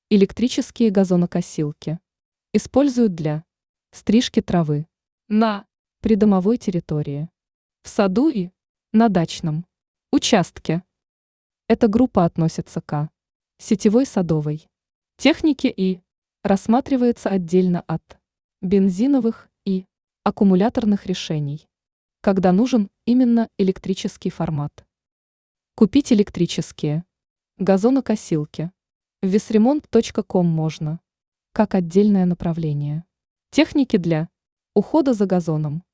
Электрические газонокосилки используют для стрижки травы на придомовой территории, в саду и на дачном участке. Эта группа относится к сетевой садовой технике и рассматривается отдельно от бензиновых и аккумуляторных решений, когда нужен именно электрический формат. Купить электрические газонокосилки в весремонт.ком можно, как отдельное направление техники для ухода за газоном.